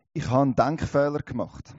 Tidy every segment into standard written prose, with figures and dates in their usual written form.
Ich habe einen Denkfehler gemacht.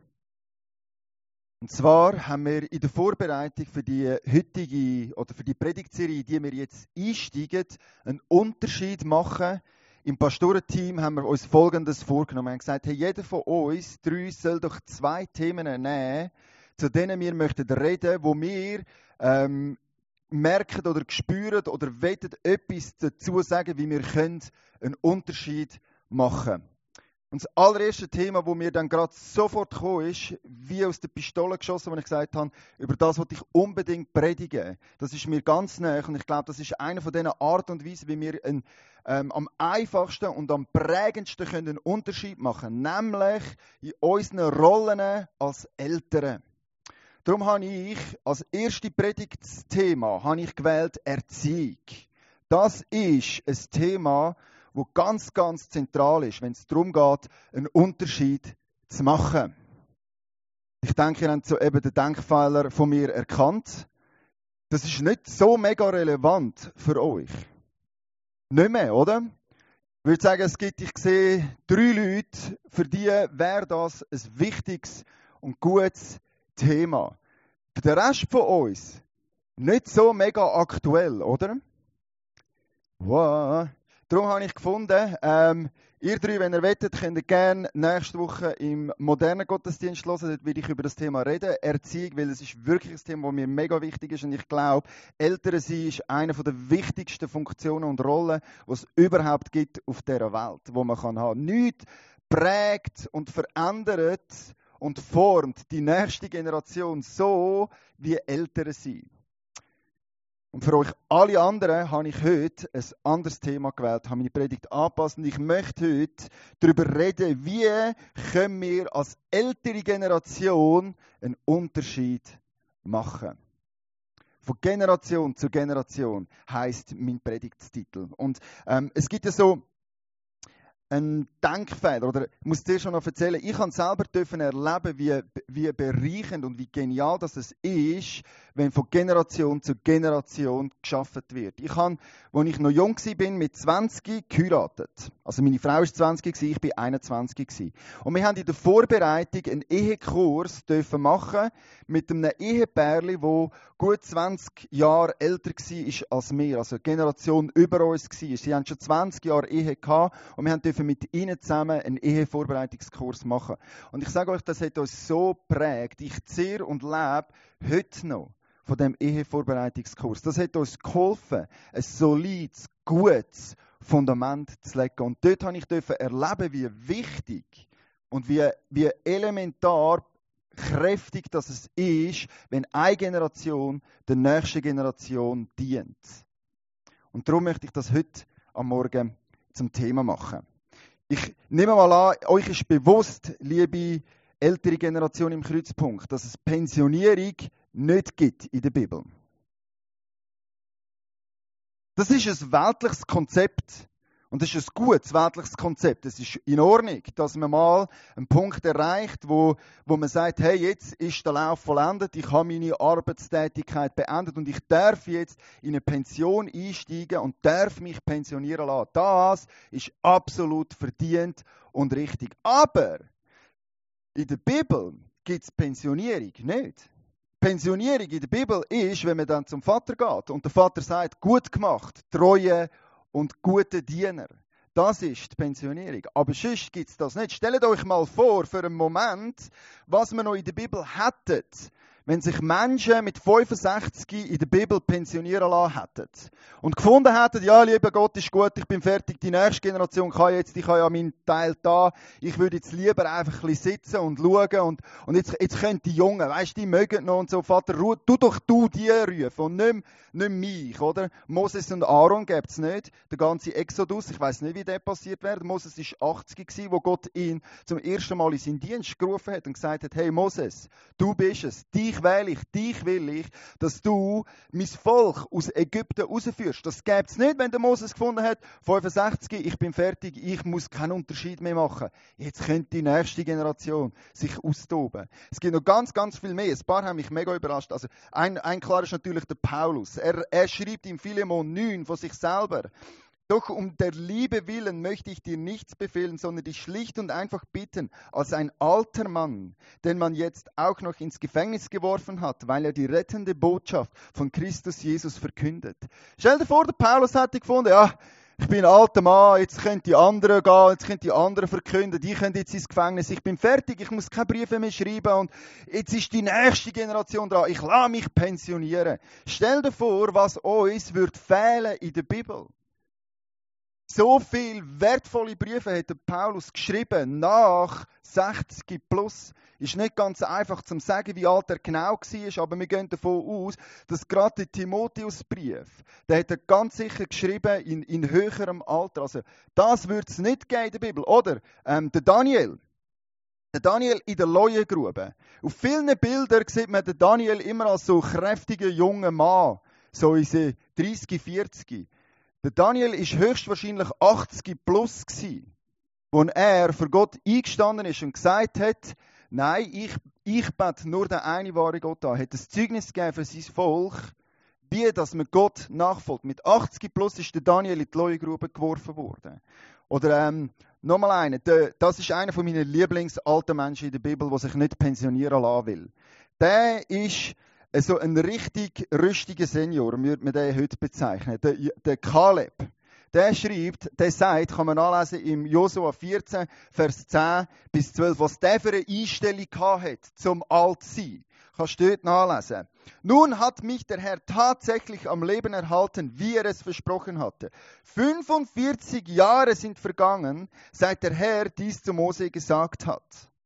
Und zwar haben wir in der Vorbereitung für die heutige oder für die Predigtserie, in die wir jetzt einsteigen, einen Unterschied machen. Im Pastorenteam haben wir uns Folgendes vorgenommen. Wir haben gesagt, hey, jeder von uns, 3, soll doch 2 Themen nehmen, zu denen wir möchten reden, wo wir merken oder spüren oder wollen etwas dazu sagen, wie wir einen Unterschied machen können. Und das allererste Thema, das mir dann gerade sofort kam, ist, wie aus der Pistole geschossen, wo ich gesagt habe, über das wollte ich unbedingt predigen. Das ist mir ganz nahe und ich glaube, das ist eine von diesen Arten und Weisen, wie wir am einfachsten und am prägendsten einen Unterschied machen können, nämlich in unseren Rollen als Eltern. Darum habe ich als erste Predigtsthema gewählt Erziehung. Das ist ein Thema, wo ganz, ganz zentral ist, wenn es darum geht, einen Unterschied zu machen. Ich denke, ihr habt so eben den Denkfehler von mir erkannt. Das ist nicht so mega relevant für euch. Nicht mehr, oder? Ich würde sagen, ich sehe 3 Leute, für die wäre das ein wichtiges und gutes Thema. Für den Rest von uns nicht so mega aktuell, oder? Wow. Darum habe ich gefunden, ihr 3, wenn ihr wollt, könnt ihr gerne nächste Woche im modernen Gottesdienst hören. Dort werde ich über das Thema reden, Erziehung, weil es ist wirklich ein Thema, das mir mega wichtig ist. Und ich glaube, Eltern sein ist eine der wichtigsten Funktionen und Rollen, die es überhaupt gibt auf dieser Welt, wo man haben kann. Nichts prägt und verändert und formt die nächste Generation so, wie Eltern sein. Und für euch alle anderen habe ich heute ein anderes Thema gewählt, habe meine Predigt angepasst und ich möchte heute darüber reden, wie können wir als ältere Generation einen Unterschied machen. Von Generation zu Generation heisst mein Predigtstitel. Und es gibt ja so ein Denkfehler, oder ich muss dir schon noch erzählen, ich habe selber erleben, wie bereichend und wie genial das ist, wenn von Generation zu Generation geschaffen wird. Ich habe, als ich noch jung war, mit 20 geheiratet. Also meine Frau war 20, ich war 21. Und wir haben in der Vorbereitung einen Ehekurs machen mit einem Ehepärli, das gut 20 Jahre älter war als wir, also eine Generation über uns war. Sie haben schon 20 Jahre Ehe gehabt und wir dürfen mit ihnen zusammen einen Ehevorbereitungskurs machen. Und ich sage euch, das hat uns so geprägt. Ich zehre und lebe heute noch von dem Ehevorbereitungskurs. Das hat uns geholfen, ein solides, gutes Fundament zu legen. Und dort durfte ich erleben, wie wichtig und wie elementar kräftig das es ist, wenn eine Generation der nächsten Generation dient. Und darum möchte ich das heute am Morgen zum Thema machen. Ich nehme mal an, euch ist bewusst, liebe ältere Generation im Kreuzpunkt, dass es Pensionierung nicht gibt in der Bibel. Das ist ein weltliches Konzept. Und das ist ein gutes weltliches Konzept. Es ist in Ordnung, dass man mal einen Punkt erreicht, wo man sagt, hey, jetzt ist der Lauf vollendet, ich habe meine Arbeitstätigkeit beendet und ich darf jetzt in eine Pension einsteigen und darf mich pensionieren lassen. Das ist absolut verdient und richtig. Aber in der Bibel gibt es Pensionierung nicht. Pensionierung in der Bibel ist, wenn man dann zum Vater geht und der Vater sagt, gut gemacht, treue und gute Diener. Das ist die Pensionierung. Aber sonst gibt es das nicht. Stellt euch mal vor, für einen Moment, was wir noch in der Bibel hätten, wenn sich Menschen mit 65 in der Bibel pensionieren lassen hätten. Und gefunden hätten, ja, lieber Gott, ist gut, ich bin fertig, die nächste Generation ich habe ja meinen Teil da, ich würde jetzt lieber einfach ein bisschen sitzen und schauen und jetzt können die Jungen, weißt du, die mögen noch und so, Vater, tu doch du die rufen und nicht mich, oder? Moses und Aaron gibt es nicht, der ganze Exodus, ich weiß nicht, wie der passiert wäre. Moses war 80 gewesen, wo Gott ihn zum ersten Mal in seinen Dienst gerufen hat und gesagt hat, hey Moses, du bist es, dich wähle ich, dich will ich, dass du mein Volk aus Ägypten rausführst. Das gäbe es nicht, wenn der Moses gefunden hat, 65, ich bin fertig, ich muss keinen Unterschied mehr machen. Jetzt könnte die nächste Generation sich austoben. Es gibt noch ganz, ganz viel mehr. Ein paar haben mich mega überrascht. Also ein klar ist natürlich der Paulus. Er schreibt im Philemon 9 von sich selber. Doch um der Liebe willen möchte ich dir nichts befehlen, sondern dich schlicht und einfach bitten, als ein alter Mann, den man jetzt auch noch ins Gefängnis geworfen hat, weil er die rettende Botschaft von Christus Jesus verkündet. Stell dir vor, der Paulus hätte gefunden, ja, ich bin ein alter Mann, jetzt können die anderen gehen, jetzt können die anderen verkünden, die können jetzt ins Gefängnis, ich bin fertig, ich muss keine Briefe mehr schreiben und jetzt ist die nächste Generation dran, ich lasse mich pensionieren. Stell dir vor, was uns wird fehlen in der Bibel. So viele wertvolle Briefe hat der Paulus geschrieben, nach 60 plus. Ist nicht ganz einfach zu sagen, wie alt er genau war, aber wir gehen davon aus, dass gerade der Timotheusbrief, der hat er ganz sicher geschrieben in höherem Alter. Also das wird es nicht geben in der Bibel. Oder der Daniel in der Leuengrube. Auf vielen Bildern sieht man den Daniel immer als so kräftiger junger Mann, so in 30, 40. Der Daniel ist höchstwahrscheinlich 80 plus gsi, wo er für Gott eingestanden ist und gesagt hat, nein, ich bete nur den einen wahren Gott an. Er hat ein Zeugnis gegeben für sein Volk, wie dass man Gott nachfolgt. Mit 80 plus ist der Daniel in die Leuengrube geworfen worden. Oder nochmal einer, das ist einer meiner Lieblingsalten Menschen in der Bibel, der sich nicht pensionieren lassen will. Der ist so ein richtig rüstiger Senior, würde man den heute bezeichnen. Der Kaleb. Der schreibt, der sagt, kann man nachlesen im Josua 14, Vers 10 bis 12, was der für eine Einstellung hat zum Altsein. Kannst du dort nachlesen. Nun hat mich der Herr tatsächlich am Leben erhalten, wie er es versprochen hatte. 45 Jahre sind vergangen, seit der Herr dies zu Mose gesagt hat.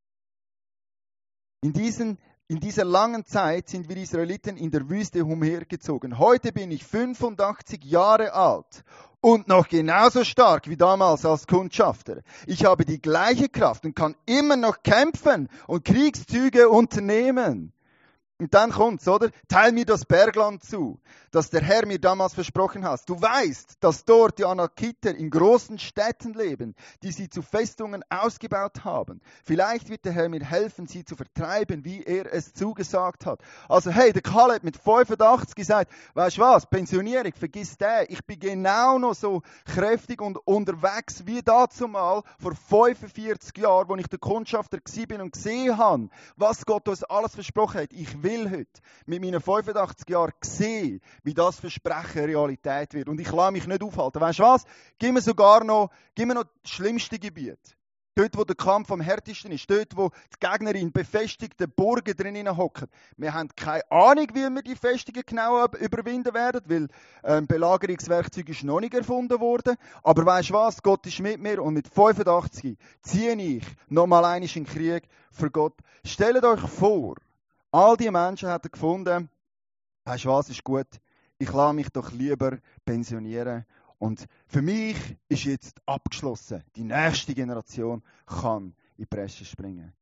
In dieser langen Zeit sind wir Israeliten in der Wüste umhergezogen. Heute bin ich 85 Jahre alt und noch genauso stark wie damals als Kundschafter. Ich habe die gleiche Kraft und kann immer noch kämpfen und Kriegszüge unternehmen. Und dann kommt's, oder? Teil mir das Bergland zu, das der Herr mir damals versprochen hat. Du weißt, dass dort die Anakiter in großen Städten leben, die sie zu Festungen ausgebaut haben. Vielleicht wird der Herr mir helfen, sie zu vertreiben, wie er es zugesagt hat. Also hey, der Kaleb mit 85 gesagt, weißt du was, Pensionierung, vergiss den. Ich bin genau noch so kräftig und unterwegs wie dazumal vor 45 Jahren, wo ich der Kundschafter war und gesehen habe, was Gott uns alles versprochen hat. Ich will heute mit meinen 85 Jahren sehen, wie das Versprechen Realität wird. Und ich lasse mich nicht aufhalten. Weißt du was? Gib mir noch das schlimmste Gebiet. Dort, wo der Kampf am härtesten ist. Dort, wo die Gegner in befestigten Burgen drinnen hocken. Wir haben keine Ahnung, wie wir die Festungen genau überwinden werden, weil Belagerungswerkzeug ist noch nicht erfunden worden. Aber weißt du was? Gott ist mit mir und mit 85 ziehe ich nochmal einmal in den Krieg für Gott. Stellt euch vor, all die Menschen hätten gefunden, weißt du was, ist gut, ich lasse mich doch lieber pensionieren. Und für mich ist jetzt abgeschlossen. Die nächste Generation kann in die Bresche springen.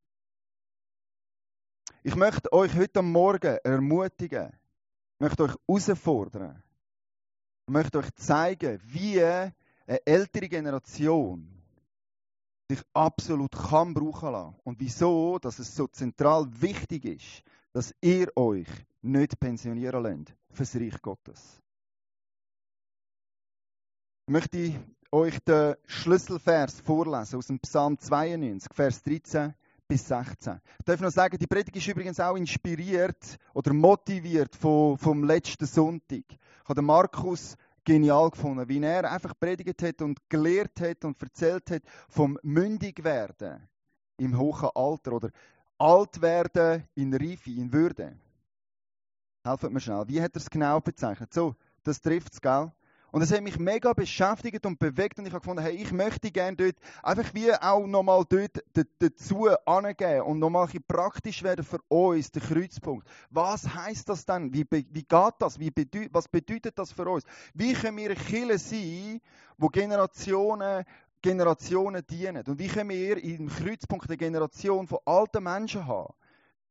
Ich möchte euch heute Morgen ermutigen, ich möchte euch herausfordern, ich möchte euch zeigen, wie eine ältere Generation sich absolut kann brauchen lassen. Und wieso, dass es so zentral wichtig ist, dass ihr euch nicht pensionieren lasst fürs Reich Gottes. Ich möchte euch den Schlüsselvers vorlesen aus dem Psalm 92, Vers 13 bis 16. Ich darf noch sagen, die Predigt ist übrigens auch inspiriert oder motiviert vom letzten Sonntag. Ich habe den Markus genial gefunden, wie er einfach predigt hat und gelehrt hat und erzählt hat vom Mündigwerden im hohen Alter oder alt werden in Reife, in Würde. Helft mir schnell. Wie hat er es genau bezeichnet? So, das trifft es, gell? Und es hat mich mega beschäftigt und bewegt und ich habe gefunden, hey, ich möchte gerne dort einfach wie auch nochmal dort dazu angeben und nochmal ein bisschen praktisch werden für uns, der Kreuzpunkt. Was heisst das denn? Wie geht das? Was bedeutet das für uns? Wie können wir eine Kirche sein, wo Generationen dienen? Und wie können wir im Kreuzpunkt eine Generation von alten Menschen haben,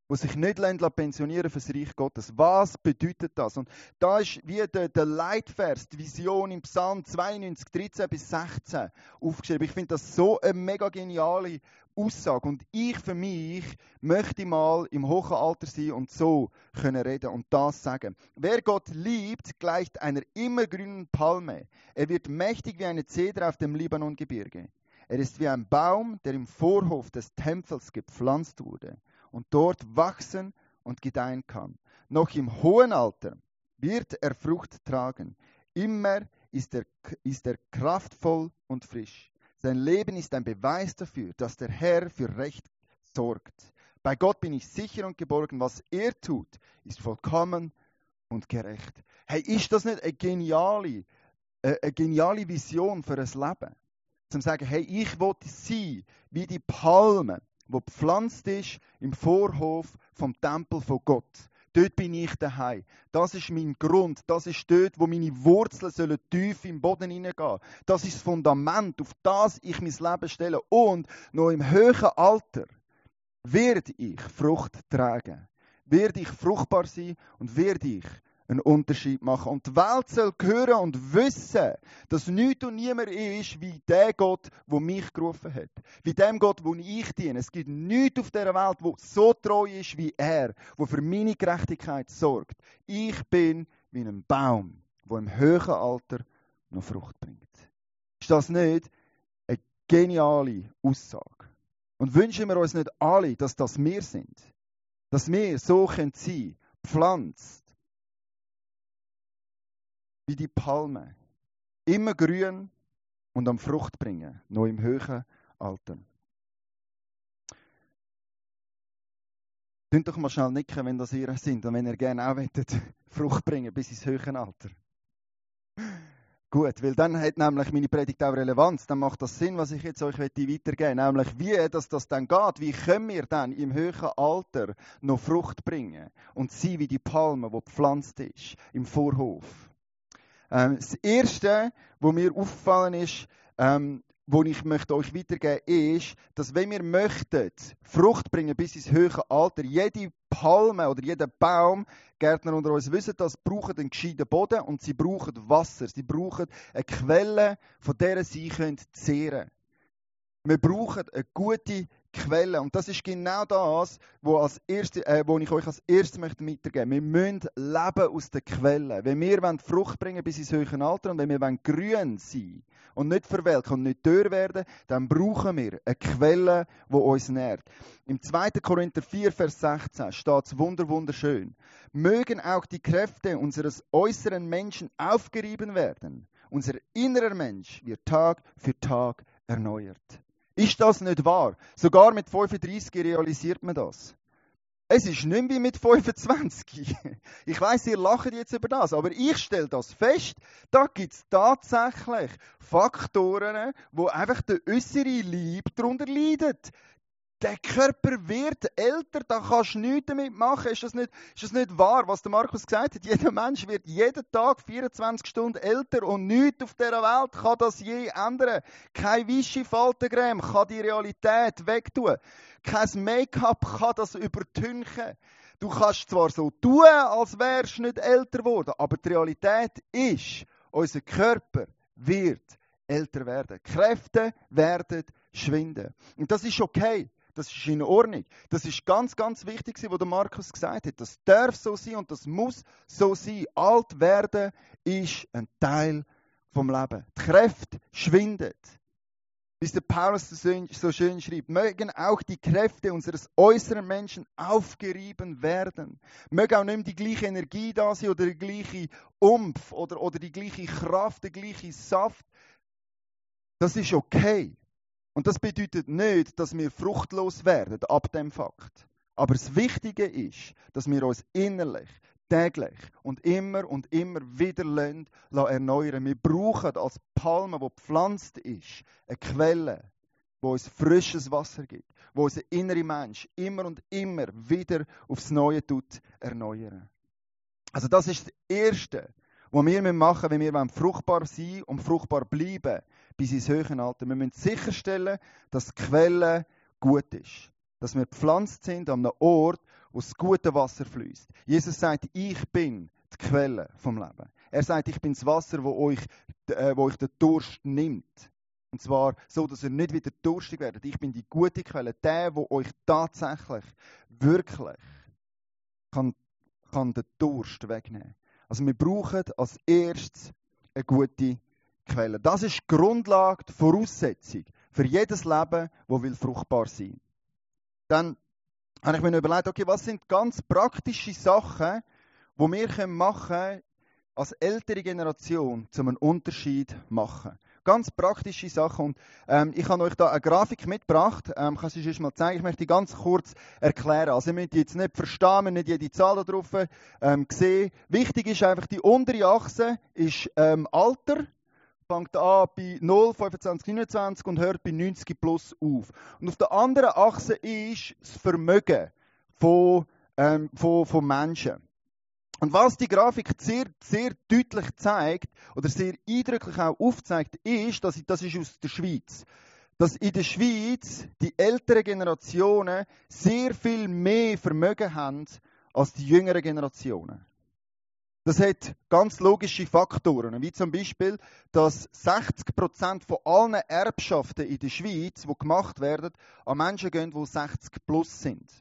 die sich nicht pensionieren für das Reich Gottes. Was bedeutet das? Und da ist wie der Leitvers, die Vision im Psalm 92, 13 bis 16 aufgeschrieben. Ich finde das so eine mega geniale Aussage. Und ich für mich möchte mal im hohen Alter sein und so können reden und das sagen. Wer Gott liebt, gleicht einer immergrünen Palme. Er wird mächtig wie eine Zeder auf dem Libanongebirge. Er ist wie ein Baum, der im Vorhof des Tempels gepflanzt wurde und dort wachsen und gedeihen kann. Noch im hohen Alter wird er Frucht tragen. Immer ist er kraftvoll und frisch. Sein Leben ist ein Beweis dafür, dass der Herr für Recht sorgt. Bei Gott bin ich sicher und geborgen. Was er tut, ist vollkommen und gerecht. Hey, ist das nicht eine geniale Vision für ein Leben? Zum sagen, hey, ich will sein wie die Palme, die gepflanzt ist im Vorhof vom Tempel von Gott. Dort bin ich daheim. Das ist mein Grund. Das ist dort, wo meine Wurzeln sollen tief im Boden hineingehen. Das ist das Fundament, auf das ich mein Leben stelle. Und noch im höheren Alter werde ich Frucht tragen. Werde ich fruchtbar sein und werde ich einen Unterschied machen. Und die Welt soll hören und wissen, dass nichts und niemand ist wie der Gott, der mich gerufen hat. Wie dem Gott, wo ich diene. Es gibt nichts auf dieser Welt, der so treu ist wie er, der für meine Gerechtigkeit sorgt. Ich bin wie ein Baum, der im höheren Alter noch Frucht bringt. Ist das nicht eine geniale Aussage? Und wünschen wir uns nicht alle, dass das wir sind? Dass wir so sein können, pflanzt, wie die Palme, immer grün und am Frucht bringen, noch im höheren Alter. Könnt doch mal schnell nicken, wenn das ihr sind und wenn ihr gerne auch wollt, Frucht bringen bis ins höhere Alter. Gut, weil dann hat nämlich meine Predigt auch Relevanz. Dann macht das Sinn, was ich jetzt euch weitergeben möchte. Nämlich, wie dass das dann geht. Wie können wir dann im höheren Alter noch Frucht bringen und sein wie die Palme, die gepflanzt ist im Vorhof. Das Erste, was mir aufgefallen ist, was ich möchte euch weitergeben ist, dass wenn wir möchten, Frucht bringen bis ins höhere Alter, jede Palme oder jeder Baum, Gärtner unter uns wissen das, brauchen einen gescheiten Boden und sie brauchen Wasser. Sie brauchen eine Quelle, von der sie zehren können. Wir brauchen eine gute Quelle. Und das ist genau das, wo ich euch als erstes mitgeben möchte. Wir müssen leben aus der Quelle. Wenn wir Frucht bringen bis ins höhere Alter und wenn wir grün sein und nicht verwelken und nicht dürr werden, dann brauchen wir eine Quelle, die uns nährt. Im 2. Korinther 4, Vers 16 steht es wunderschön. Mögen auch die Kräfte unseres äußeren Menschen aufgerieben werden. Unser innerer Mensch wird Tag für Tag erneuert. Ist das nicht wahr? Sogar mit 35 realisiert man das. Es ist nicht mehr wie mit 25. Ich weiss, ihr lacht jetzt über das, aber ich stelle das fest, da gibt es tatsächlich Faktoren, wo einfach der äußere Leib darunter leidet. Der Körper wird älter, da kannst du nichts damit machen. Ist das nicht wahr, was der Markus gesagt hat? Jeder Mensch wird jeden Tag 24 Stunden älter und nichts auf dieser Welt kann das je ändern. Keine Vichy-Faltencreme kann die Realität wegtun. Kein Make-up kann das übertünchen. Du kannst zwar so tun, als wärst du nicht älter geworden, aber die Realität ist, unser Körper wird älter werden. Kräfte werden schwinden. Und das ist okay. Das ist in Ordnung. Das ist ganz, ganz wichtig, was der Markus gesagt hat. Das darf so sein und das muss so sein. Alt werden ist ein Teil vom Leben. Die Kräfte schwindet. Wie der Paulus so schön schreibt, mögen auch die Kräfte unseres äußeren Menschen aufgerieben werden. Möge auch nicht mehr die gleiche Energie da sein oder der gleiche Umf oder die gleiche Kraft, der gleiche Saft. Das ist okay. Und das bedeutet nicht, dass wir fruchtlos werden ab dem Fakt. Aber das Wichtige ist, dass wir uns innerlich, täglich und immer wieder erneuern. Wir brauchen als Palme, die gepflanzt ist, eine Quelle, die uns frisches Wasser gibt, wo unser innerer Mensch immer und immer wieder aufs Neue erneuern. Also das ist das Erste, was wir machen, wenn wir fruchtbar sein und fruchtbar bleiben bis ins höhere Alter. Wir müssen sicherstellen, dass die Quelle gut ist. Dass wir gepflanzt sind an einem Ort, wo das gute Wasser fließt. Jesus sagt, ich bin die Quelle vom Leben. Er sagt, ich bin das Wasser, wo euch den Durst nimmt. Und zwar so, dass ihr nicht wieder durstig werdet. Ich bin die gute Quelle, der euch tatsächlich, wirklich kann den Durst wegnehmen. Also wir brauchen als erstes eine gute Quelle. Das ist die Grundlage, die Voraussetzung für jedes Leben, das fruchtbar sein will. Dann habe ich mir überlegt, okay, was sind ganz praktische Sachen, die wir machen können, als ältere Generation, um einen Unterschied zu machen. Ganz praktische Sachen. Und ich habe euch da eine Grafik mitgebracht. Kann ich euch mal zeigen. Ich möchte die ganz kurz erklären. Also ihr müsst jetzt nicht verstehen, wir nicht jede Zahl da drauf sehen. Wichtig ist einfach, die untere Achse ist Alter. Fängt an bei 0, 25, 29 und hört bei 90 plus auf. Und auf der anderen Achse ist das Vermögen von Menschen. Und was die Grafik sehr, sehr deutlich zeigt, oder sehr eindrücklich auch aufzeigt, ist, das ist aus der Schweiz, dass in der Schweiz die älteren Generationen sehr viel mehr Vermögen haben als die jüngeren Generationen. Das hat ganz logische Faktoren, wie zum Beispiel, dass 60% von allen Erbschaften in der Schweiz, die gemacht werden, an Menschen gehen, die 60 plus sind.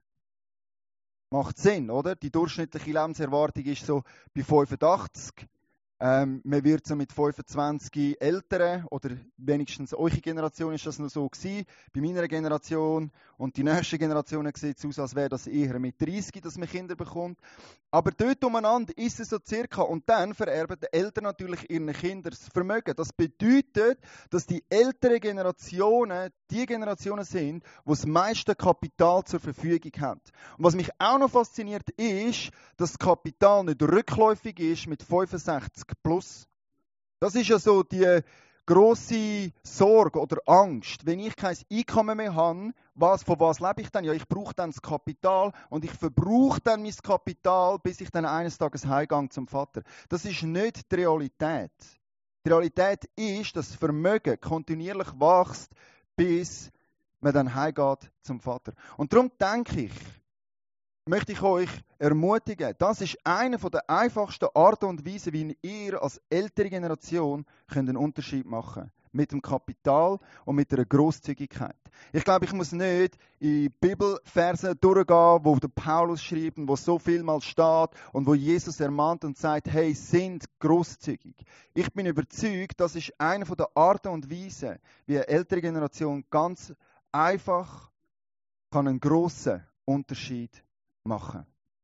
Macht Sinn, oder? Die durchschnittliche Lebenserwartung ist so bei 85. Man wird so mit 25 Älteren, oder wenigstens eure Generation ist das noch so gewesen, bei meiner Generation und die nächste Generation sieht es aus, als wäre das eher mit 30, dass man Kinder bekommt. Aber dort umeinander ist es so circa, und dann vererben die Eltern natürlich ihren Kindern das Vermögen. Das bedeutet, dass die älteren Generationen die Generationen sind, die das meiste Kapital zur Verfügung haben. Und was mich auch noch fasziniert ist, dass das Kapital nicht rückläufig ist mit 65 plus. Das ist ja so die grosse Sorge oder Angst. Wenn ich kein Einkommen mehr habe, von was lebe ich dann? Ja, ich brauche dann das Kapital und ich verbrauche dann mein Kapital, bis ich dann eines Tages heimgehe zum Vater. Das ist nicht die Realität. Die Realität ist, dass das Vermögen kontinuierlich wächst, bis man dann heimgeht zum Vater. Und darum denke ich, möchte ich euch ermutigen, das ist eine der einfachsten Arten und Weisen, wie ihr als ältere Generation einen Unterschied machen könnt. Mit dem Kapital und mit einer Grosszügigkeit. Ich glaube, ich muss nicht in Bibelversen durchgehen, wo der Paulus schreibt und wo so viel mal steht und wo Jesus ermahnt und sagt, hey, sind grosszügig. Ich bin überzeugt, das ist eine der Arten und Weisen, wie eine ältere Generation ganz einfach einen grossen Unterschied machen.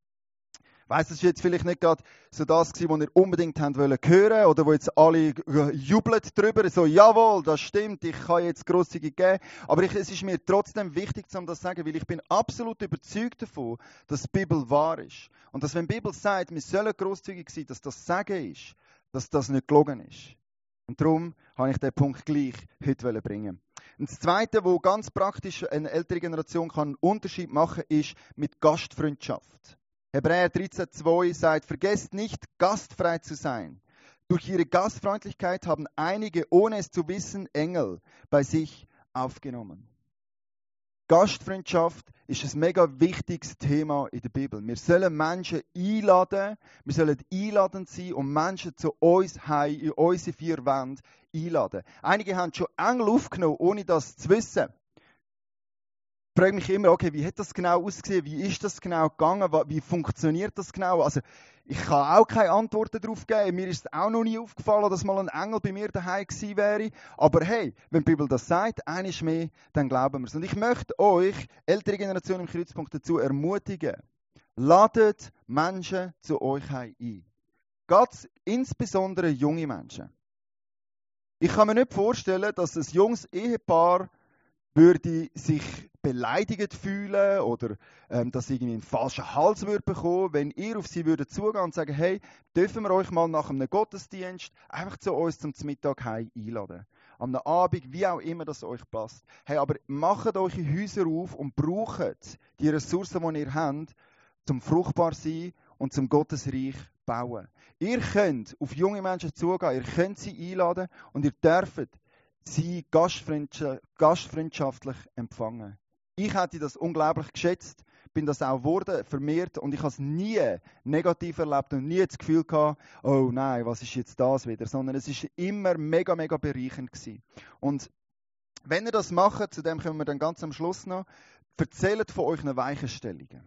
Ich weiss, das war jetzt vielleicht nicht gerade so das, was ihr unbedingt hören wollt, oder wo jetzt alle jubeln drüber, so, jawohl, das stimmt, ich kann jetzt grosszügig geben. Aber es ist mir trotzdem wichtig, um das zu sagen, weil ich bin absolut überzeugt davon, dass die Bibel wahr ist. Und dass, wenn die Bibel sagt, wir sollen grosszügig sein, dass das Sagen ist, dass das nicht gelogen ist. Und darum habe ich diesen Punkt gleich heute bringen. Und das Zweite, wo ganz praktisch eine ältere Generation einen Unterschied machen kann, ist mit Gastfreundschaft. Hebräer 13,2 sagt, vergesst nicht, gastfrei zu sein. Durch ihre Gastfreundlichkeit haben einige, ohne es zu wissen, Engel bei sich aufgenommen. Gastfreundschaft ist ein mega wichtiges Thema in der Bibel. Wir sollen Menschen einladen, wir sollen einladend sein und Menschen zu uns heim, in unsere vier Wände einladen. Einige haben schon Engel aufgenommen, ohne das zu wissen. Ich frage mich immer, okay, wie hat das genau ausgesehen? Wie ist das genau gegangen? Wie funktioniert das genau? Also, ich kann auch keine Antworten darauf geben. Mir ist es auch noch nie aufgefallen, dass mal ein Engel bei mir daheim gewesen wäre. Aber hey, wenn die Bibel das sagt, eines mehr, dann glauben wir es. Und ich möchte euch, ältere Generation im Kreuzpunkt, dazu ermutigen. Ladet Menschen zu euch heim ein. Ganz insbesondere junge Menschen. Ich kann mir nicht vorstellen, dass ein junges Ehepaar würde sich beleidigt fühlen oder dass irgendwie einen falschen Hals würde bekommen, wenn ihr auf sie würdet zugehen und sagen, hey, dürfen wir euch mal nach einem Gottesdienst einfach zu uns zum Mittag heim einladen. Am Abend, wie auch immer das euch passt. Hey, aber macht eure Häuser auf und braucht die Ressourcen, die ihr habt, zum fruchtbar sein und zum Gottesreich bauen. Ihr könnt auf junge Menschen zugehen, ihr könnt sie einladen und ihr dürft sie gastfreundschaftlich empfangen. Ich hätte das unglaublich geschätzt bin das auch geworden, vermehrt, und ich habe es nie negativ erlebt und nie das Gefühl gehabt, oh nein, was ist jetzt das wieder, sondern es ist immer mega, mega bereichernd gewesen. Und wenn ihr das macht, zu dem kommen wir dann ganz am Schluss noch, erzählt von euren Weichenstellungen.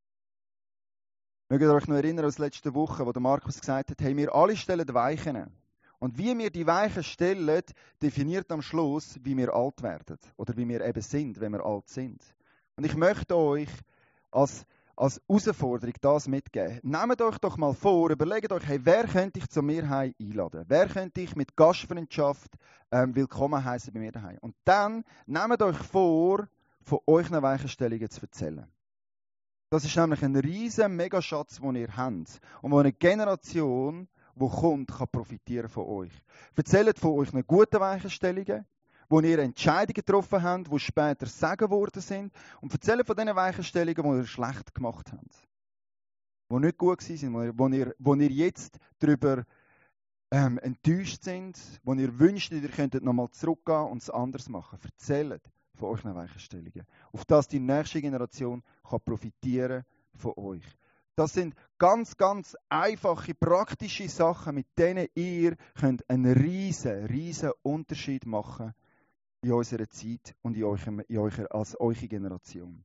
Mögt ihr euch noch erinnern aus letzter Woche, wo der Markus gesagt hat, hey, wir alle stellen Weichen. Und wie wir die Weichen stellen, definiert am Schluss, wie wir alt werden. Oder wie wir eben sind, wenn wir alt sind. Und ich möchte euch als Herausforderung das mitgeben. Nehmt euch doch mal vor, überlegt euch, hey, wer könnte ich zu mir heim einladen? Wer könnte ich mit Gastfreundschaft willkommen heißen bei mir daheim? Und dann nehmt euch vor, von euren Weichenstellungen zu erzählen. Das ist nämlich ein riesen Megaschatz, den ihr habt. Und wo eine Generation, die kommt, kann profitieren von euch. Erzählt von euren guten Weichenstellungen, wo ihr Entscheidungen getroffen habt, die später Segen geworden sind. Und erzählt von den Weichenstellungen, die ihr schlecht gemacht habt. Die nicht gut waren, wo ihr jetzt darüber enttäuscht sind, wo ihr wünscht, ihr könntet nochmal zurückgehen und es anders machen. Erzählt von euren Weichenstellungen. Auf das die nächste Generation kann profitieren von euch. Das sind ganz, ganz einfache, praktische Sachen, mit denen ihr könnt einen riesen Unterschied machen in unserer Zeit und als eure Generation.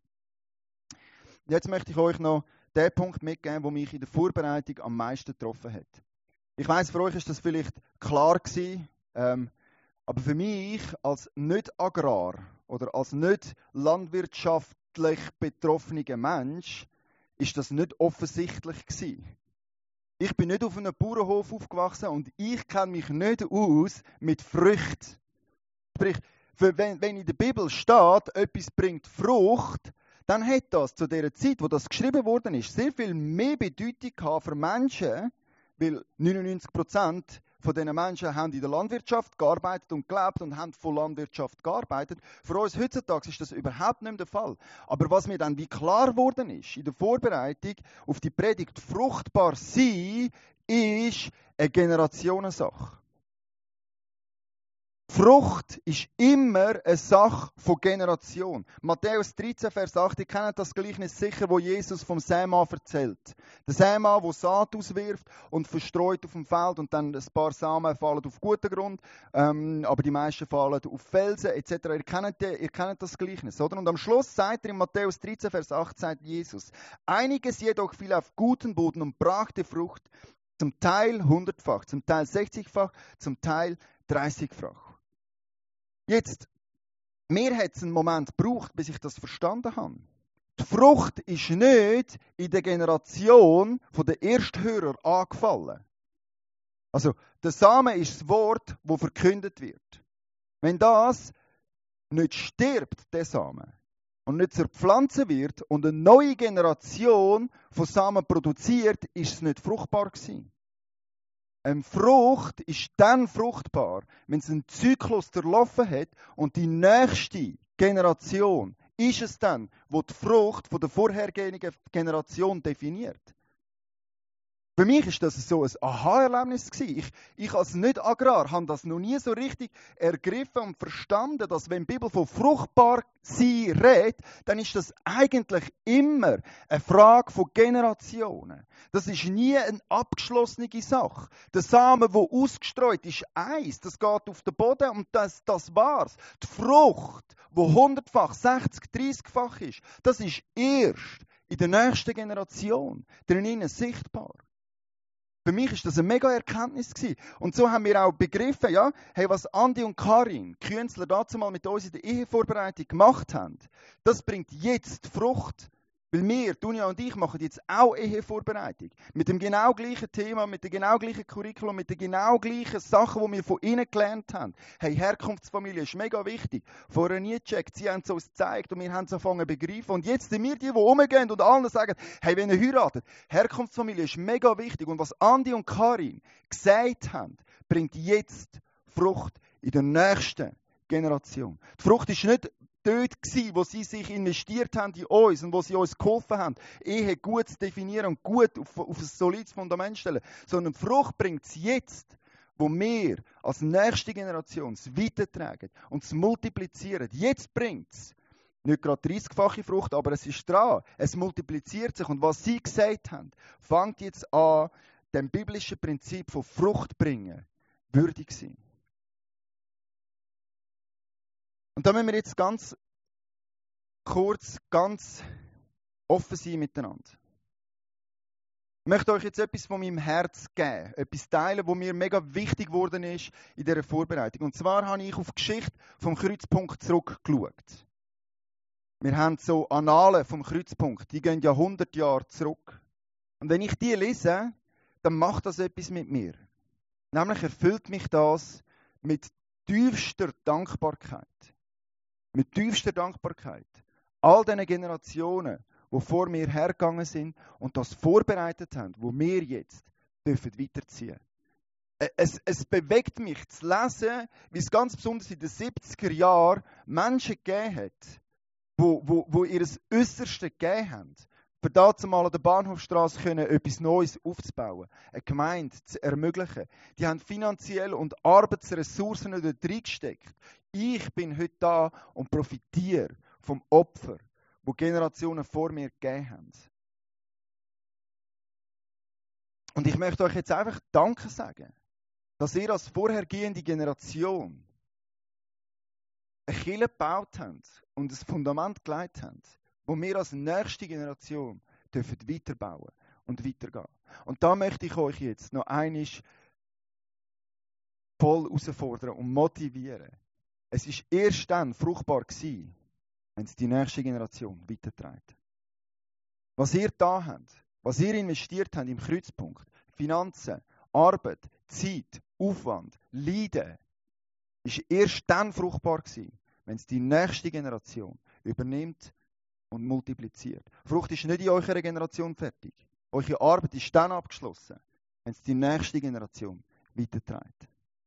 Jetzt möchte ich euch noch den Punkt mitgeben, der mich in der Vorbereitung am meisten getroffen hat. Ich weiss, für euch ist das vielleicht klar gewesen, aber für mich als nicht-Agrar oder als nicht landwirtschaftlich betroffener Mensch ist das nicht offensichtlich gewesen. Ich bin nicht auf einem Bauernhof aufgewachsen und ich kenne mich nicht aus mit Früchten. Sprich, wenn in der Bibel steht, etwas bringt Frucht, dann hat das zu der Zeit, wo das geschrieben worden ist, sehr viel mehr Bedeutung gehabt für Menschen, weil 99% von diesen Menschen haben in der Landwirtschaft gearbeitet und gelebt und haben von Landwirtschaft gearbeitet. Für uns heutzutage ist das überhaupt nicht der Fall. Aber was mir dann wie klar geworden ist, in der Vorbereitung auf die Predigt, fruchtbar sein, ist eine Generationensache. Frucht ist immer eine Sache von Generation. Matthäus 13, Vers 8, ihr kennt das Gleichnis sicher, wo Jesus vom Sämann erzählt. Der Sämann, der Saat auswirft und verstreut auf dem Feld und dann ein paar Samen fallen auf guten Grund, aber die meisten fallen auf Felsen etc. Ihr kennt das Gleichnis, oder? Und am Schluss sagt er in Matthäus 13, Vers 8, sagt Jesus, einiges jedoch fiel auf guten Boden und brachte Frucht, zum Teil 100-fach, zum Teil 60-fach, zum Teil 30-fach. Jetzt, mir hat es einen Moment gebraucht, bis ich das verstanden habe. Die Frucht ist nicht in der Generation der Ersthörer angefallen. Also, der Samen ist das Wort, das verkündet wird. Wenn das nicht stirbt, der Samen, und nicht zur Pflanze wird und eine neue Generation von Samen produziert, ist es nicht fruchtbar gewesen. Eine Frucht ist dann fruchtbar, wenn es einen Zyklus durchlaufen hat und die nächste Generation ist es dann, wo die Frucht von der vorhergehenden Generation definiert. Für mich ist das so ein Aha-Erlebnis gewesen. Ich als Nicht-Agrar habe das noch nie so richtig ergriffen und verstanden, dass wenn die Bibel von fruchtbar sein redet, dann ist das eigentlich immer eine Frage von Generationen. Das ist nie eine abgeschlossene Sache. Der Samen, der ausgestreut ist, eins, das geht auf den Boden und das war's. Die Frucht, die 100-fach, 60, 30-fach ist, das ist erst in der nächsten Generation drinnen sichtbar. Für mich ist das eine mega Erkenntnis gewesen. Und so haben wir auch begriffen, ja, hey, was Andi und Karin Künzler dazu mal mit uns in der Ehevorbereitung gemacht haben, das bringt jetzt Frucht. Weil wir, Dunja und ich, machen jetzt auch Ehevorbereitung. Mit dem genau gleichen Thema, mit dem genau gleichen Curriculum, mit den genau gleichen Sachen, die wir von ihnen gelernt haben. Hey, Herkunftsfamilie ist mega wichtig. Vorher nie gecheckt, sie haben es uns gezeigt und wir haben es angefangen zu begreifen. Und jetzt sind wir die rumgehen und allen sagen, hey, wenn ihr heiratet, Herkunftsfamilie ist mega wichtig. Und was Andi und Karin gesagt haben, bringt jetzt Frucht in der nächsten Generation. Die Frucht ist nicht dort gsi, wo sie sich investiert haben in uns und wo sie uns geholfen haben, Ehe gut zu definieren und gut auf ein solides Fundament zu stellen. Sondern Frucht bringt es jetzt, wo wir als nächste Generation es weitertragen und es multiplizieren. Jetzt bringt es Nicht gerade 30-fache Frucht, aber es ist dran. Es multipliziert sich. Und was sie gesagt haben, fängt jetzt an, dem biblischen Prinzip von Frucht bringen, würdig sein. Und da müssen wir jetzt ganz kurz, ganz offen sein miteinander. Ich möchte euch jetzt etwas von meinem Herz geben, etwas teilen, was mir mega wichtig geworden ist in dieser Vorbereitung. Und zwar habe ich auf die Geschichte vom Kreuzpunkt zurückgeschaut. Wir haben so Annalen vom Kreuzpunkt, die gehen ja 100 Jahre zurück. Und wenn ich die lese, dann macht das etwas mit mir. Nämlich erfüllt mich das mit tiefster Dankbarkeit. Mit tiefster Dankbarkeit. All diesen Generationen, die vor mir hergegangen sind und das vorbereitet haben, wo wir jetzt dürfen weiterziehen. Es bewegt mich zu lesen, wie es ganz besonders in den 70er Jahren Menschen gegeben hat, wo ihr Äußerstes gegeben haben, für dazu mal an der Bahnhofstrasse etwas Neues aufzubauen, eine Gemeinde zu ermöglichen. Die haben finanziell und Arbeitsressourcen dort reingesteckt. Ich bin heute da und profitiere vom Opfer, wo Generationen vor mir gegeben haben. Und ich möchte euch jetzt einfach Danke sagen, dass ihr als vorhergehende Generation eine Kirche gebaut habt und ein Fundament gelegt habt, wo wir als nächste Generation dürfen weiterbauen und weitergehen. Und da möchte ich euch jetzt noch einmal voll herausfordern und motivieren. Es ist erst dann fruchtbar gewesen, wenn es die nächste Generation weiterträgt. Was ihr da habt, was ihr investiert habt im Kreuzpunkt, Finanzen, Arbeit, Zeit, Aufwand, Leiden, ist erst dann fruchtbar gewesen, wenn es die nächste Generation übernimmt und multipliziert. Frucht ist nicht in eurer Generation fertig. Eure Arbeit ist dann abgeschlossen, wenn es die nächste Generation weiterträgt.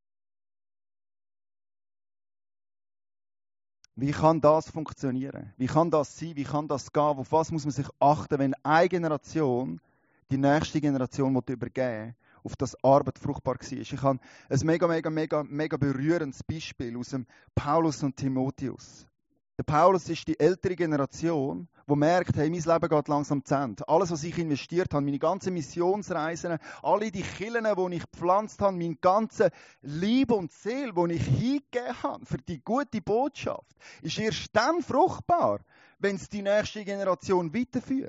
Wie kann das funktionieren? Wie kann das sein? Wie kann das gehen? Auf was muss man sich achten, wenn eine Generation die nächste Generation übergeben will, auf das Arbeit fruchtbar war? Ich habe ein mega berührendes Beispiel aus dem Paulus und Timotheus. Der Paulus ist die ältere Generation, die merkt, hey, mein Leben geht langsam zu Ende. Alles, was ich investiert habe, meine ganzen Missionsreisen, alle die Kirchen, die ich gepflanzt habe, meine ganze Liebe und Seele, die ich hingegeben habe für die gute Botschaft, ist erst dann fruchtbar, wenn es die nächste Generation weiterführt.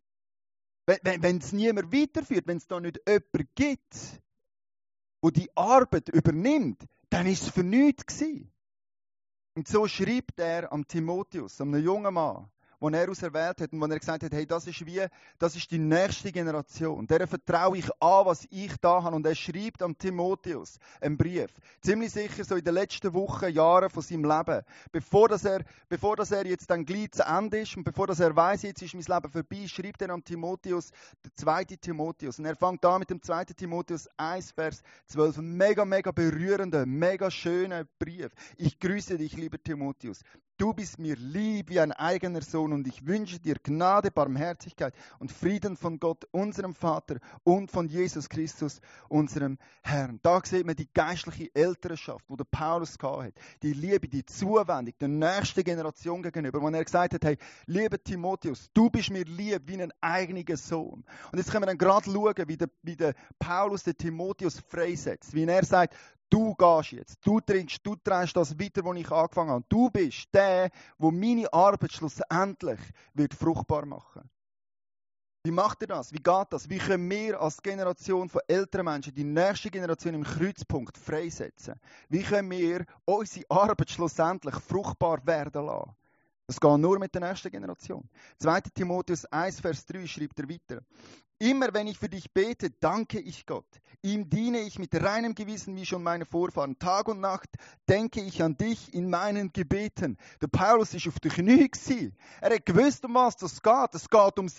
Wenn es niemand weiterführt, wenn es da nicht jemanden gibt, der die Arbeit übernimmt, dann ist es für nichts gewesen. Und so schreibt er am Timotheus, einem jungen Mann, den er auserwählt hat und wo er gesagt hat, hey, das ist die nächste Generation. Der vertraue ich an, was ich da habe. Und er schreibt am Timotheus einen Brief. Ziemlich sicher so in den letzten Wochen, Jahren von seinem Leben. Bevor er jetzt dann gleich zu Ende ist und bevor er weiss, jetzt ist mein Leben vorbei, schreibt er am Timotheus, der 2. Timotheus. Und er fängt an mit dem 2. Timotheus 1, Vers 12. Ein mega berührender, mega schöner Brief. Ich grüße dich, lieber Timotheus. Du bist mir lieb wie ein eigener Sohn und ich wünsche dir Gnade, Barmherzigkeit und Frieden von Gott, unserem Vater und von Jesus Christus, unserem Herrn. Da sieht man die geistliche Elternschaft, die der Paulus hatte. Die Liebe, die Zuwendung der nächsten Generation gegenüber, wo er gesagt hat, hey, lieber Timotheus, du bist mir lieb wie ein eigener Sohn. Und jetzt können wir dann gerade schauen, wie der Paulus den Timotheus freisetzt. Wie er sagt, du gehst jetzt, du trägst das weiter, was ich angefangen habe. Du bist der, der meine Arbeit schlussendlich wird fruchtbar machen. Wie macht er das? Wie geht das? Wie können wir als Generation von älteren Menschen die nächste Generation im Kreuzpunkt freisetzen? Wie können wir unsere Arbeit schlussendlich fruchtbar werden lassen? Das geht nur mit der nächsten Generation. 2. Timotheus 1, Vers 3 schreibt er weiter. Immer wenn ich für dich bete, danke ich Gott. Ihm diene ich mit reinem Gewissen wie schon meine Vorfahren. Tag und Nacht denke ich an dich in meinen Gebeten. Der Paulus ist auf den Knien gewesen. Er hat gewusst, um was das geht. Es geht um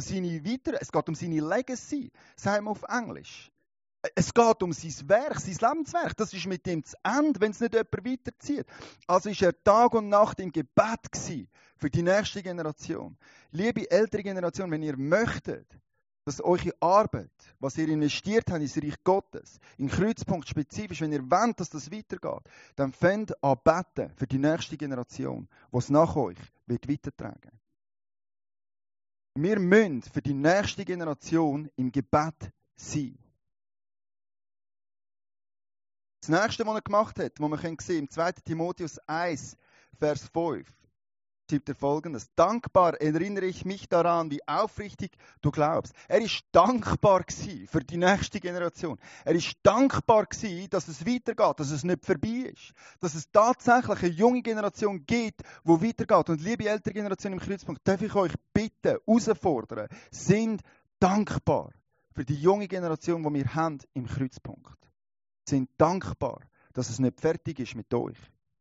seine Legacy, sagen wir auf Englisch. Es geht um sein Werk, sein Lebenswerk. Das ist mit ihm zu Ende, wenn es nicht jemand weiterzieht. Also ist er Tag und Nacht im Gebet gewesen für die nächste Generation. Liebe ältere Generation, wenn ihr möchtet, Dass eure Arbeit, was ihr investiert habt ins Reich Gottes, in Kreuzpunkt spezifisch, wenn ihr wollt, dass das weitergeht, dann fängt an beten für die nächste Generation, die es nach euch wird weitertragen. Wir müssen für die nächste Generation im Gebet sein. Das nächste, was er gemacht hat, was wir sehen können, im 2. Timotheus 1, Vers 5, schreibt er Folgendes: Dankbar erinnere ich mich daran, wie aufrichtig du glaubst. Er ist dankbar gewesen für die nächste Generation. Er ist dankbar gewesen, dass es weitergeht, dass es nicht vorbei ist. Dass es tatsächlich eine junge Generation gibt, die weitergeht. Und liebe ältere Generation im Kreuzpunkt, darf ich euch bitten, herausfordern, sind dankbar für die junge Generation, die wir haben im Kreuzpunkt. Sind dankbar, dass es nicht fertig ist mit euch.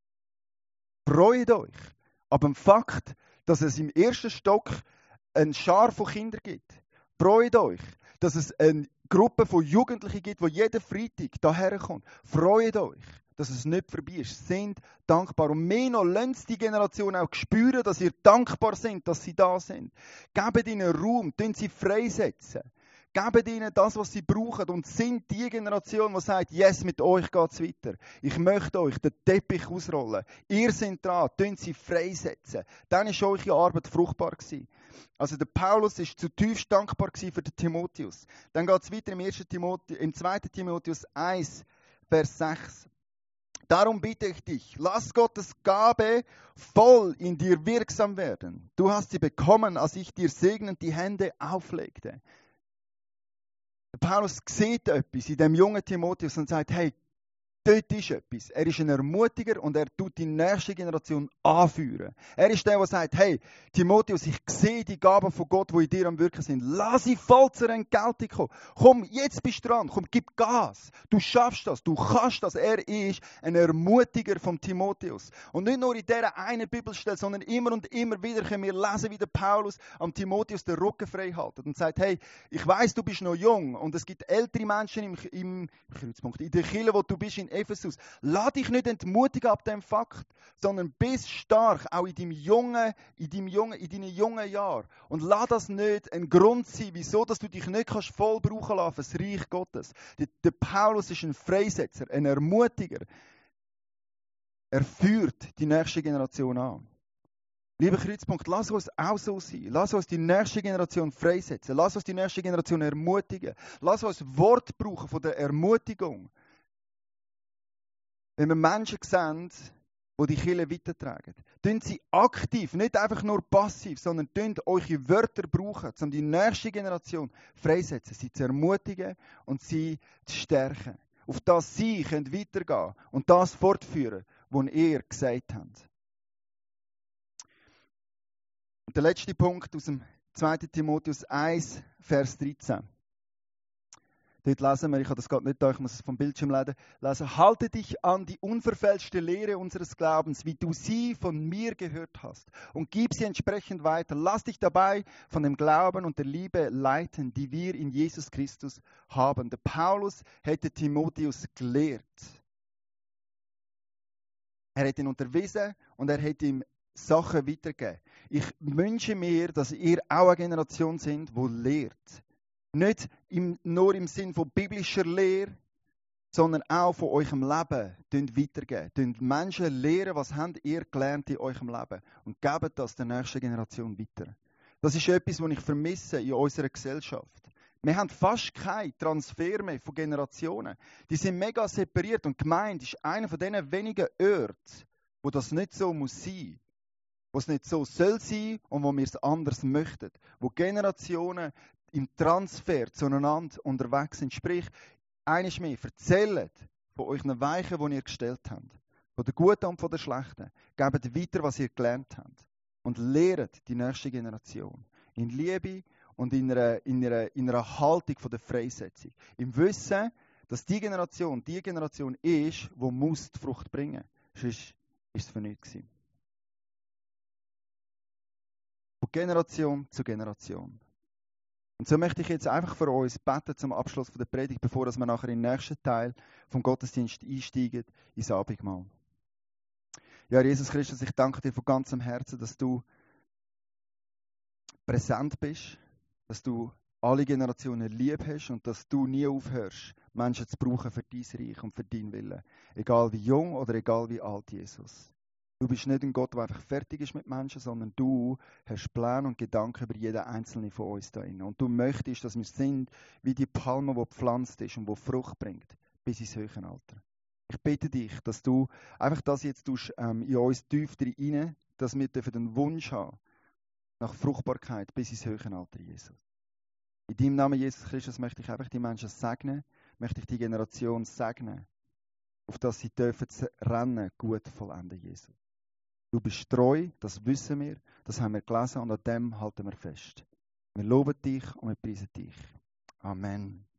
Freut euch ab dem Fakt, dass es im ersten Stock eine Schar von Kindern gibt. Freut euch, dass es eine Gruppe von Jugendlichen gibt, die jeden Freitag hierher kommt. Freut euch, dass es nicht vorbei ist. Sind dankbar. Und mehr noch, lasst die Generation auch spüren, dass ihr dankbar seid, dass sie da sind. Gebt ihnen Raum, tun sie freisetzen. Gebt ihnen das, was sie brauchen und sind die Generation, die sagt, yes, mit euch geht es weiter. Ich möchte euch den Teppich ausrollen. Ihr seid dran, tun sie freisetzen. Dann war eure Arbeit fruchtbar gewesen. Also der Paulus war zutiefst dankbar für den Timotheus. Dann geht es weiter im 2. Timotheus 1, Vers 6. Darum bitte ich dich, lass Gottes Gabe voll in dir wirksam werden. Du hast sie bekommen, als ich dir segnend die Hände auflegte. Paulus sieht etwas in dem jungen Timotheus und sagt, hey, dort ist etwas. Er ist ein Ermutiger und er tut die nächste Generation anführen. Er ist der, der sagt, hey, Timotheus, ich sehe die Gaben von Gott, die in dir am Wirken sind. Lass sie voll zur Entgeltung kommen. Komm, jetzt bist du dran. Komm, gib Gas. Du schaffst das. Du kannst das. Er ist ein Ermutiger von Timotheus. Und nicht nur in dieser einen Bibelstelle, sondern immer und immer wieder können wir lesen, wie der Paulus am Timotheus den Rücken frei hält und sagt, hey, ich weiss, du bist noch jung und es gibt ältere Menschen in der Kirche, wo du bist, in Ephesus. Lass dich nicht entmutigen ab dem Fakt, sondern bist stark, auch in deinen jungen Jahren. Und lass das nicht ein Grund sein, wieso dass du dich nicht voll brauchen lassen für das Reich Gottes. Der Paulus ist ein Freisetzer, ein Ermutiger. Er führt die nächste Generation an. Lieber Kreuzpunkt, lass uns auch so sein. Lass uns die nächste Generation freisetzen. Lass uns die nächste Generation ermutigen. Lass uns Wort brauchen von der Ermutigung. Wenn wir Menschen sehen, die die Kirche weitertragen, tun sie aktiv, nicht einfach nur passiv, sondern tun eure Wörter brauchen, um die nächste Generation freisetzen, sie zu ermutigen und sie zu stärken. Auf das sie weitergehen können und das fortführen, was ihr gesagt habt. Und der letzte Punkt aus dem 2. Timotheus 1, Vers 13. Dort lesen wir, ich habe das gerade nicht da, ich muss es vom Bildschirm lesen. Halte dich an die unverfälschte Lehre unseres Glaubens, wie du sie von mir gehört hast, und gib sie entsprechend weiter. Lass dich dabei von dem Glauben und der Liebe leiten, die wir in Jesus Christus haben. Der Paulus hätte Timotheus gelehrt. Er hat ihn unterwiesen und er hat ihm Sachen weitergegeben. Ich wünsche mir, dass ihr auch eine Generation sind, die lehrt. Nicht nur im Sinn von biblischer Lehre, sondern auch von eurem Leben weitergeben. Menschen lehren, was habt ihr gelernt in eurem Leben und gebt das der nächsten Generation weiter. Das ist etwas, was ich vermisse in unserer Gesellschaft. Wir haben fast keinen Transfer mehr von Generationen. Die sind mega separiert und Gemeinde ist einer von diesen wenigen Orten, wo das nicht so muss sein. Wo es nicht so soll sein und wo wir es anders möchten. Wo Generationen im Transfer zueinander unterwegs sind. Sprich, eines mehr, erzählt von euren Weichen, die ihr gestellt habt. Von der guten und von der schlechten. Gebt weiter, was ihr gelernt habt. Und lehrt die nächste Generation. In Liebe und in einer Haltung von der Freisetzung. Im Wissen, dass die Generation ist, die muss die Frucht bringen. Sonst ist es für nichts gewesen. Von Generation zu Generation. Und so möchte ich jetzt einfach für uns beten zum Abschluss der Predigt, bevor wir nachher in den nächsten Teil vom Gottesdienst einsteigen, ins Abendmahl. Ja, Jesus Christus, ich danke dir von ganzem Herzen, dass du präsent bist, dass du alle Generationen lieb hast und dass du nie aufhörst, Menschen zu brauchen für dein Reich und für deinen Willen. Egal wie jung oder egal wie alt, Jesus. Du bist nicht ein Gott, der einfach fertig ist mit Menschen, sondern du hast Pläne und Gedanken über jeden einzelnen von uns da drin. Und du möchtest, dass wir sind wie die Palme, die gepflanzt ist und die Frucht bringt, bis ins höhere Alter. Ich bitte dich, dass du einfach das jetzt in uns tief rein, dass wir den Wunsch haben nach Fruchtbarkeit bis ins höhere Alter, Jesus. In deinem Namen, Jesus Christus, möchte ich einfach die Menschen segnen, möchte ich die Generation segnen, auf dass sie dürfen das Rennen gut vollenden, Jesus. Du bist treu, das wissen wir, das haben wir gelesen und an dem halten wir fest. Wir loben dich und wir preisen dich. Amen.